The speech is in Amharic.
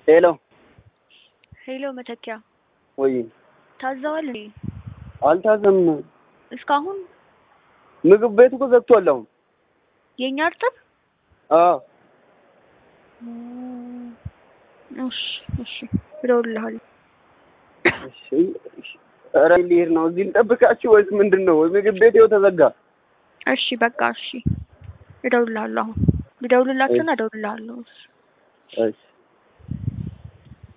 ሄሎ መተኪያ ወይ ታዛዋል እንዴ? አልታዘም። እስካሁን ምግብ ቤቱ እኮ ዘግቷል አሁን። የኛ እርጥብ? አዎ እሺ እደውልልሃለሁ። እሺ ኧረ ልሄድ ነው። እዚህ ልጠብቃችሁ ወይስ ምንድነው? ምግብ ቤቱ ተዘጋ። እሺ በቃ እሺ እደውልልሃለሁ። አሁን ልደውልላችሁና እደውልልሃለሁ። እሺ